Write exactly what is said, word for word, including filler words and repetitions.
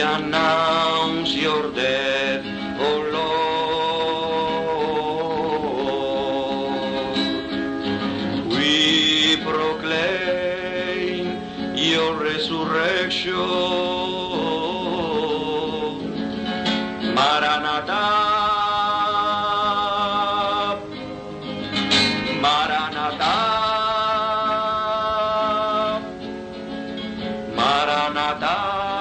announce your death, O Lord. We proclaim your resurrection. Maranatha, Maranatha, Maranatha.